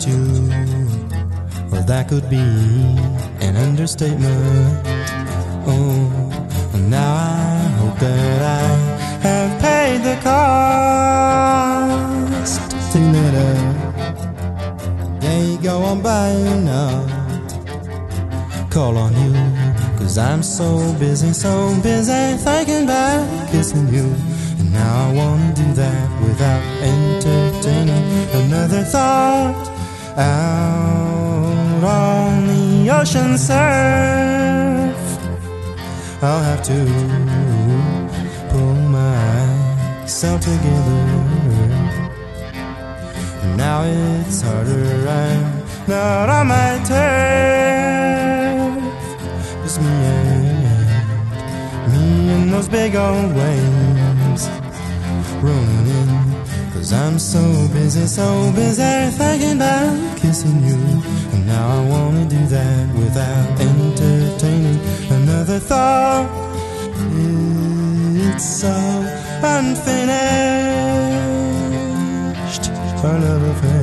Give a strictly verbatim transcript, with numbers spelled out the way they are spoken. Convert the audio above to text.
without you, well, that could be an understatement. Oh, and now I hope that I have paid the cost to let a day go on by and not call on you, 'cause I'm so busy, so busy thinking about kissing you. And now I wanna do that without entertaining another thought. Out on the ocean surf, I'll have to pull myself together. Now it's harder, I'm not on my turf. Just me and me and those big old waves rolling in. 'Cause I'm so busy, so busy thinking about kissing you. And now I wanna do that without entertaining another thought. It's so unfinished, our love affair.